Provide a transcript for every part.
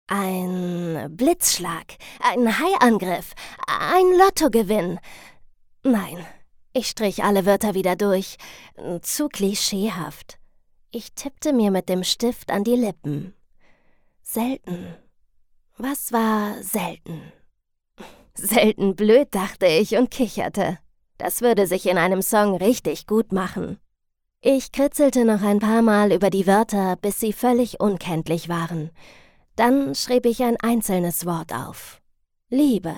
Ein Blitzschlag, ein Haiangriff, ein Lottogewinn. Nein, ich strich alle Wörter wieder durch. Zu klischeehaft. Ich tippte mir mit dem Stift an die Lippen. Selten. Was war selten? Selten blöd, dachte ich und kicherte. Das würde sich in einem Song richtig gut machen. Ich kritzelte noch ein paar Mal über die Wörter, bis sie völlig unkenntlich waren. Dann schrieb ich ein einzelnes Wort auf. Liebe.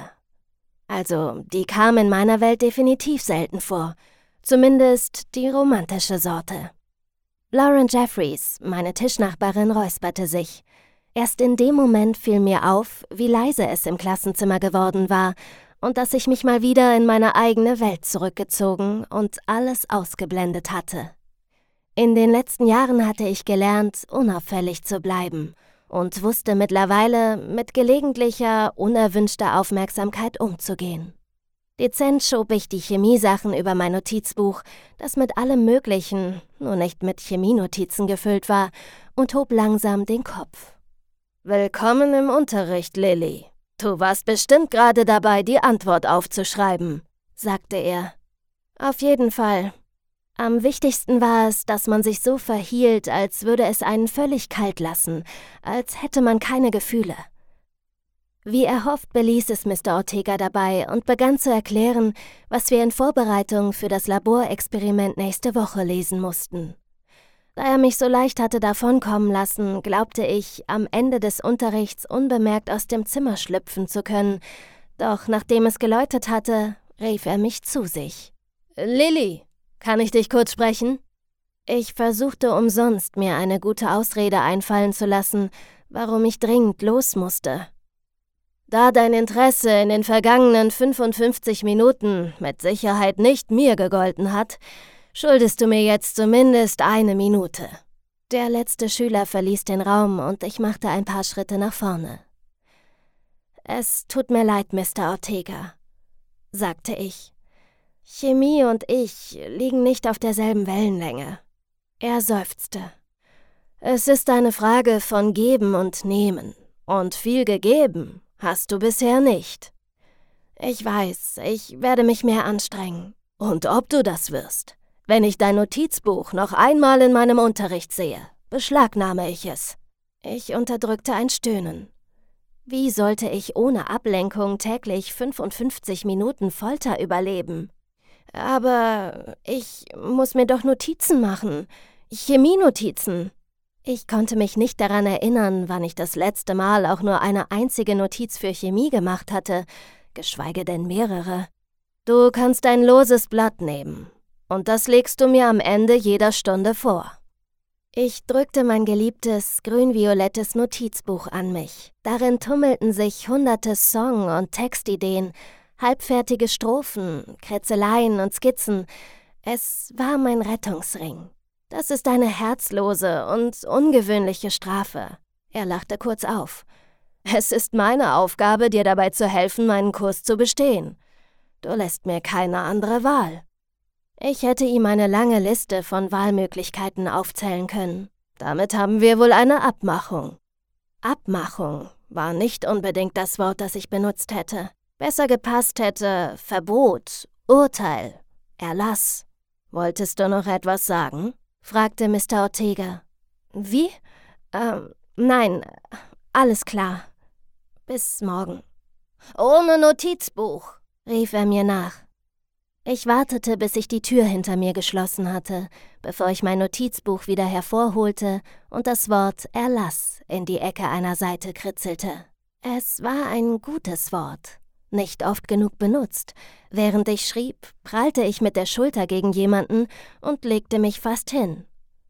Also, die kam in meiner Welt definitiv selten vor. Zumindest die romantische Sorte. Lauren Jeffries, meine Tischnachbarin, räusperte sich. Erst in dem Moment fiel mir auf, wie leise es im Klassenzimmer geworden war und dass ich mich mal wieder in meine eigene Welt zurückgezogen und alles ausgeblendet hatte. In den letzten Jahren hatte ich gelernt, unauffällig zu bleiben und wusste mittlerweile, mit gelegentlicher, unerwünschter Aufmerksamkeit umzugehen. Dezent schob ich die Chemiesachen über mein Notizbuch, das mit allem Möglichen, nur nicht mit Chemienotizen gefüllt war, und hob langsam den Kopf. »Willkommen im Unterricht, Lilly. Du warst bestimmt gerade dabei, die Antwort aufzuschreiben«, sagte er. »Auf jeden Fall. Am wichtigsten war es, dass man sich so verhielt, als würde es einen völlig kalt lassen, als hätte man keine Gefühle.« Wie erhofft beließ es Mr. Ortega dabei und begann zu erklären, was wir in Vorbereitung für das Laborexperiment nächste Woche lesen mussten. Da er mich so leicht hatte davonkommen lassen, glaubte ich, am Ende des Unterrichts unbemerkt aus dem Zimmer schlüpfen zu können, doch nachdem es geläutet hatte, rief er mich zu sich. »Lilly, kann ich dich kurz sprechen?« Ich versuchte umsonst, mir eine gute Ausrede einfallen zu lassen, warum ich dringend los musste. »Da dein Interesse in den vergangenen 55 Minuten mit Sicherheit nicht mir gegolten hat, schuldest du mir jetzt zumindest 1 Minute.« Der letzte Schüler verließ den Raum und ich machte ein paar Schritte nach vorne. »Es tut mir leid, Mr. Ortega«, sagte ich. »Chemie und ich liegen nicht auf derselben Wellenlänge.« Er seufzte. »Es ist eine Frage von Geben und Nehmen. Und viel gegeben hast du bisher nicht.« »Ich weiß, ich werde mich mehr anstrengen.« »Und ob du das wirst? Wenn ich dein Notizbuch noch einmal in meinem Unterricht sehe, beschlagnahme ich es.« Ich unterdrückte ein Stöhnen. Wie sollte ich ohne Ablenkung täglich 55 Minuten Folter überleben? »Aber ich muss mir doch Notizen machen. Chemienotizen.« Ich konnte mich nicht daran erinnern, wann ich das letzte Mal auch nur eine einzige Notiz für Chemie gemacht hatte, geschweige denn mehrere. »Du kannst ein loses Blatt nehmen. Und das legst du mir am Ende jeder Stunde vor.« Ich drückte mein geliebtes, grün-violettes Notizbuch an mich. Darin tummelten sich hunderte Song- und Textideen, halbfertige Strophen, Kritzeleien und Skizzen. Es war mein Rettungsring. »Das ist eine herzlose und ungewöhnliche Strafe.« Er lachte kurz auf. »Es ist meine Aufgabe, dir dabei zu helfen, meinen Kurs zu bestehen. Du lässt mir keine andere Wahl.« Ich hätte ihm eine lange Liste von Wahlmöglichkeiten aufzählen können. Damit haben wir wohl eine Abmachung. Abmachung war nicht unbedingt das Wort, das ich benutzt hätte. Besser gepasst hätte Verbot, Urteil, Erlass. »Wolltest du noch etwas sagen?« fragte Mr. Ortega. »Wie? Nein, alles klar. Bis morgen.« »Ohne Notizbuch«, rief er mir nach. Ich wartete, bis sich die Tür hinter mir geschlossen hatte, bevor ich mein Notizbuch wieder hervorholte und das Wort Erlass in die Ecke einer Seite kritzelte. Es war ein gutes Wort, nicht oft genug benutzt. Während ich schrieb, prallte ich mit der Schulter gegen jemanden und legte mich fast hin.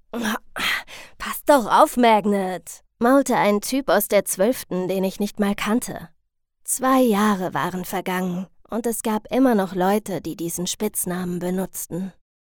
»Pass doch auf, Magnet«, maulte ein Typ aus der 12., den ich nicht mal kannte. 2 Jahre waren vergangen und es gab immer noch Leute, die diesen Spitznamen benutzten.